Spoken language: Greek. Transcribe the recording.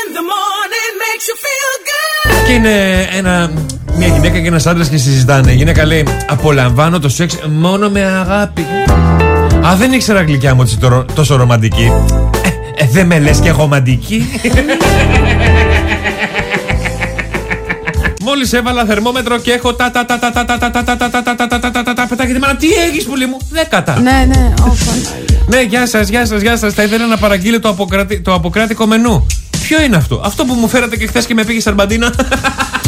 Και είναι μια γυναίκα και ένας άντρας και συζητάνε. Η γυναίκα λέει: απολαμβάνω το σεξ μόνο με αγάπη. Α, δεν ήξερα γλυκιά μου ότι είσαι τόσο ρομαντική. Δεν με λες και ρομαντική. Μόλις έβαλα θερμόμετρο και έχω τα πετάγεται μάνα. Τι έχεις πουλί μου? 10. Ναι. Ναι, γεια σας. Θα ήθελα να παραγγείλω το αποκράτικο μενού. Ποιο είναι αυτό? Αυτό που μου φέρατε και χθες και με πήγε Σαρμπαντίνα.